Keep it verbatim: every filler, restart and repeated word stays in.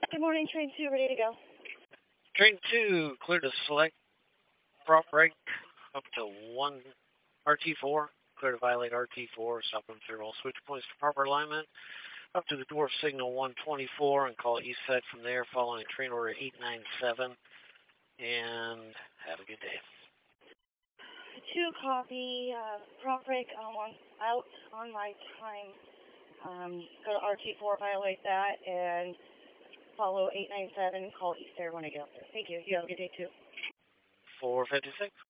Good morning, train two, ready to go. Train two, clear to select prop brake up to one R T four. Clear to violate R T four. Stop and clear all switch points to proper alignment. Up to the dwarf signal one twenty-four and call east side from there following train order eight nine seven. And have a good day. Two copy, uh, prop brake um, on, out on my time. Um, go to R T four, violate that, and follow eight nine seven, call east there when I get up there. Thank you. You have a good day too. four fifty-six.